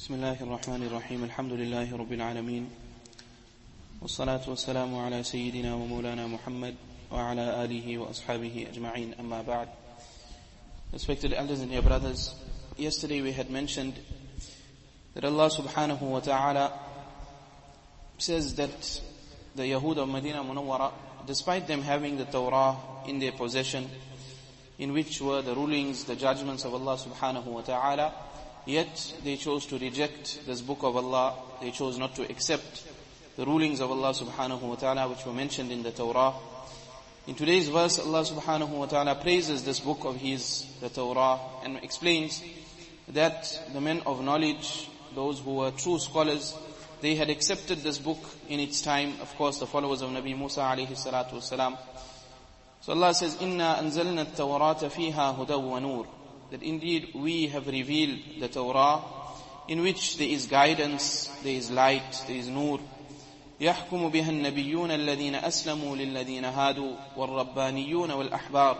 بسم الله الرحمن الرحيم الحمد لله رب العالمين والصلاة والسلام على سيدنا ومولانا محمد وعلى آله وأصحابه أجمعين أما بعد. Respected elders and dear brothers, yesterday we had mentioned that Allah subhanahu wa ta'ala says that the Yahud of Medina Munawwara, despite them having the Torah in their possession, in which were the rulings, the judgments of Allah subhanahu wa ta'ala, yet they chose to reject this book of Allah. They chose not to accept the rulings of Allah subhanahu wa ta'ala which were mentioned in the Torah. In today's verse, Allah subhanahu wa ta'ala praises this book of His, the Torah, and explains that the men of knowledge, those who were true scholars, they had accepted this book in its time. Of course, the followers of Nabi Musa alayhi salatu wasalam. So Allah says, "Inna anzalna at-Tawrata fiha hudaw wa nur." That indeed we have revealed the Torah, in which there is guidance, there is light, there is nur. يحكم بها النبيون الذين أسلموا للذين هادوا والربانيون والأحبار.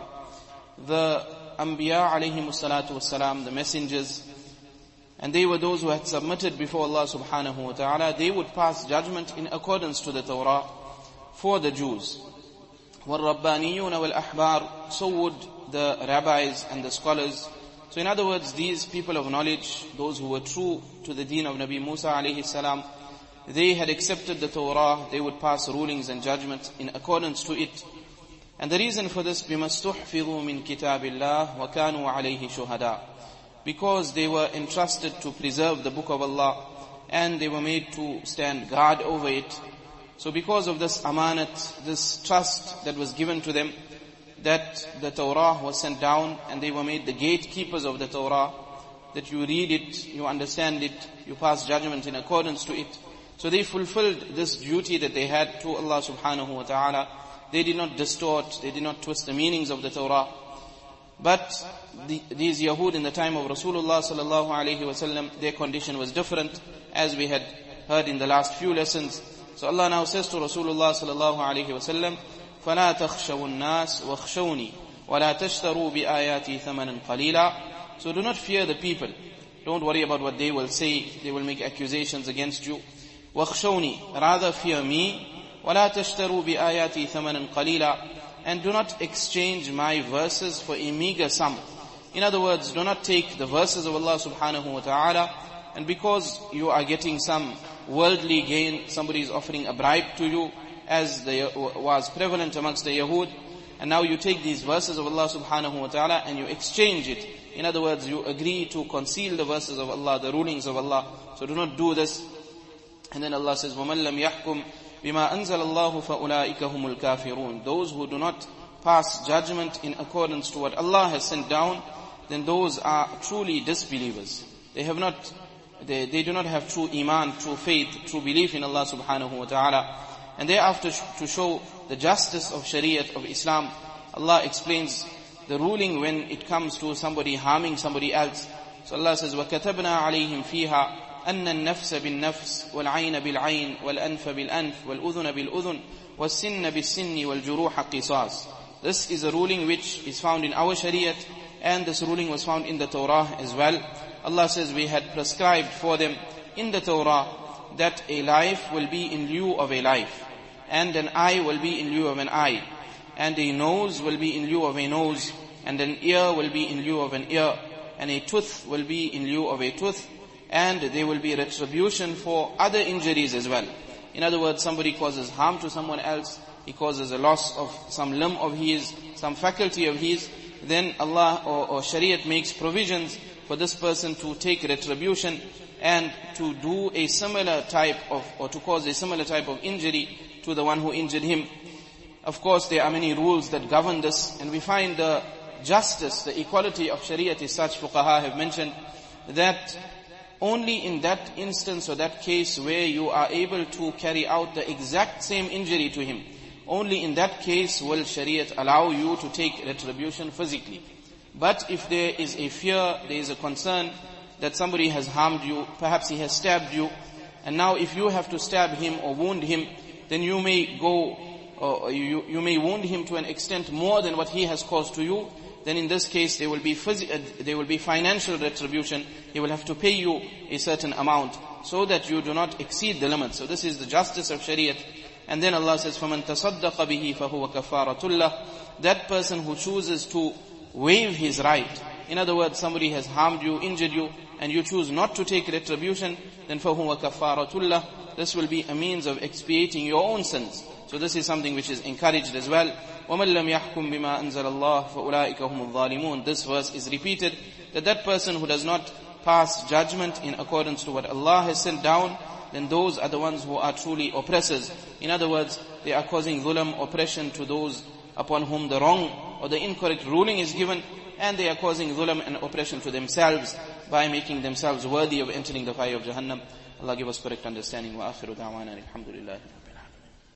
The Anbiya alayhim salatu wassalam, the messengers, and they were those who had submitted before Allah subhanahu wa ta'ala, they would pass judgment in accordance to the Torah for the Jews. وَالرَّبَّانِيُّونَ وَالْأَحْبَارِ. So would the rabbis and the scholars. So in other words, these people of knowledge, those who were true to the deen of Nabi Musa alayhi salam, they had accepted the Torah, they would pass rulings and judgments in accordance to it. And the reason for this, بِمَا اسْتُحْفِظُوا مِنْ كِتَابِ اللَّهِ وَكَانُوا عَلَيْهِ شُهَدَاءَ. Because they were entrusted to preserve the book of Allah, and they were made to stand guard over it. So because of this amanat, this trust that was given to them, that the Torah was sent down and they were made the gatekeepers of the Torah, that you read it, you understand it, you pass judgment in accordance to it. So they fulfilled this duty that they had to Allah subhanahu wa ta'ala. They did not distort, they did not twist the meanings of the Torah. But these Yahud in the time of Rasulullah sallallahu alayhi wa sallam, their condition was different, as we had heard in the last few lessons. So Allah now says to Rasulullah sallallahu alayhi wa sallam, فَلَا تَخْشَوُوا النَّاسِ وَاخْشَوْنِي وَلَا تَشْتَرُوا بِآيَاتِي ثَمَنًا قَلِيلًا. So do not fear the people. Don't worry about what they will say. They will make accusations against you. وَاخْشَوْنِي. Rather fear me. وَلَا تَشْتَرُوا بِآيَاتِي ثَمَنًا قَلِيلًا. And do not exchange my verses for a meager sum. In other words, do not take the verses of Allah subhanahu wa ta'ala, and because you are getting some worldly gain, somebody is offering a bribe to you, as was prevalent amongst the Yahud, and now you take these verses of Allah subhanahu wa ta'ala and you exchange it. In other words, you agree to conceal the verses of Allah, the rulings of Allah. So do not do this. And then Allah says, وَمَنْ لَمْ يَحْكُمْ بِمَا أَنزَلَ اللَّهُ فَأُولَٰئِكَ هُمُ الْكَافِرُونَ. Those who do not pass judgment in accordance to what Allah has sent down, then those are truly disbelievers. They do not have true iman, true faith, true belief in Allah subhanahu wa ta'ala. And thereafter, to show the justice of Shariat of Islam, Allah explains the ruling when it comes to somebody harming somebody else. So Allah says, وَكَتَبْنَا عَلَيْهِمْ فِيهَا أَنَّ النَّفْسَ بِالنَّفْسِ وَالْعَيْنَ بِالْعَيْنِ وَالْأَنْفَ بِالْأَنْفِ وَالْأُذُنَ بِالْأُذُنِ وَالسِّنَّ بِالسِّنِّ وَالْجُرُوحَ قِصَاص. This is a ruling which is found in our Shariat, and this ruling was found in the Torah as well. Allah says we had prescribed for them in the Torah that a life will be in lieu of a life, and an eye will be in lieu of an eye, and a nose will be in lieu of a nose, and an ear will be in lieu of an ear, and a tooth will be in lieu of a tooth, and there will be retribution for other injuries as well. In other words, somebody causes harm to someone else, he causes a loss of some limb of his, some faculty of his, then Allah or Shariat makes provisions for this person to take retribution and to do a similar type of, or to cause a similar type of injury to the one who injured him. Of course, there are many rules that govern this, and we find the justice, the equality of Shariat is such, fuqaha have mentioned, that only in that instance or that case where you are able to carry out the exact same injury to him, only in that case will Shariat allow you to take retribution physically. But if there is a fear, there is a concern that somebody has harmed you, perhaps he has stabbed you, and now if you have to stab him or wound him, then you may go, you may wound him to an extent more than what he has caused to you, then in this case there will be financial retribution. He will have to pay you a certain amount so that you do not exceed the limit. So this is the justice of Shariat. And then Allah says, فَمَنْ تَصَدَّقَ بِهِ فَهُوَ كَفَّارَةٌ لَهُ. That person who chooses to waive his right. In other words, somebody has harmed you, injured you, and you choose not to take retribution, then فَهُوَ كَفَّارَةٌ لَهُ. This will be a means of expiating your own sins. So this is something which is encouraged as well. وَمَنْ لَمْ يَحْكُمْ بِمَا أَنزَلَ اللَّهُ فَأُولَٰئِكَ هُمُ الظَّالِمُونَ. This verse is repeated, that person who does not pass judgment in accordance to what Allah has sent down, then those are the ones who are truly oppressors. In other words, they are causing dhulam, oppression to those upon whom the wrong or the incorrect ruling is given, and they are causing dhulam and oppression to themselves by making themselves worthy of entering the fire of Jahannam. Allah give us correct understanding. Wa akhiru da'wana alhamdulillah.